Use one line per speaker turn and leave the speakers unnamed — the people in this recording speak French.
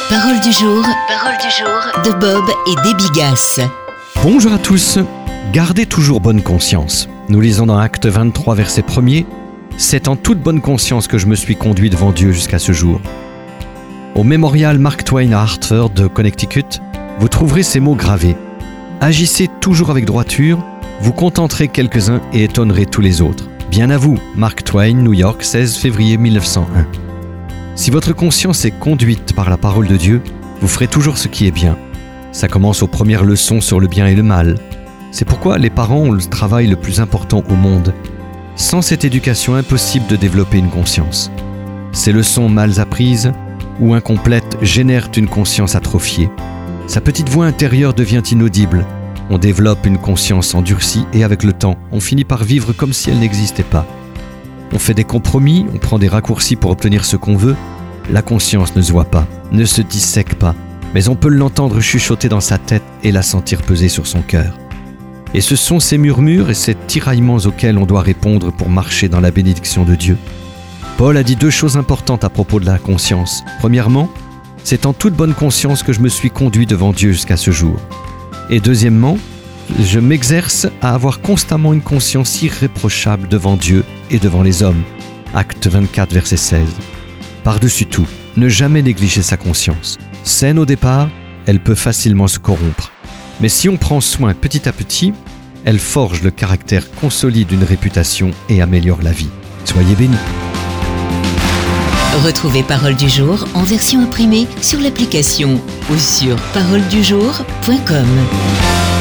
Parole du jour de Bob et Debbie Gass.
Bonjour à tous. Gardez toujours bonne conscience. Nous lisons dans Acte 23, verset 1er. C'est en toute bonne conscience que je me suis conduit devant Dieu jusqu'à ce jour. Au mémorial Mark Twain à Hartford de Connecticut, vous trouverez ces mots gravés. Agissez toujours avec droiture, vous contenterez quelques-uns et étonnerez tous les autres. Bien à vous, Mark Twain, New York, 16 février 1901. Si votre conscience est conduite par la parole de Dieu, vous ferez toujours ce qui est bien. Ça commence aux premières leçons sur le bien et le mal. C'est pourquoi les parents ont le travail le plus important au monde. Sans cette éducation, impossible de développer une conscience. Ces leçons mal apprises ou incomplètes génèrent une conscience atrophiée. Sa petite voix intérieure devient inaudible. On développe une conscience endurcie et avec le temps, on finit par vivre comme si elle n'existait pas. On fait des compromis, on prend des raccourcis pour obtenir ce qu'on veut. La conscience ne se voit pas, ne se dissèque pas, mais on peut l'entendre chuchoter dans sa tête et la sentir peser sur son cœur. Et ce sont ces murmures et ces tiraillements auxquels on doit répondre pour marcher dans la bénédiction de Dieu. Paul a dit deux choses importantes à propos de la conscience. Premièrement, c'est en toute bonne conscience que je me suis conduit devant Dieu jusqu'à ce jour. Et deuxièmement, je m'exerce à avoir constamment une conscience irréprochable devant Dieu et devant les hommes. Acte 24, verset 16. Par-dessus tout, ne jamais négliger sa conscience. Saine au départ, elle peut facilement se corrompre. Mais si on prend soin petit à petit, elle forge le caractère, consolide une réputation et améliore la vie. Soyez bénis.
Retrouvez Parole du jour en version imprimée sur l'application ou sur paroledujour.com.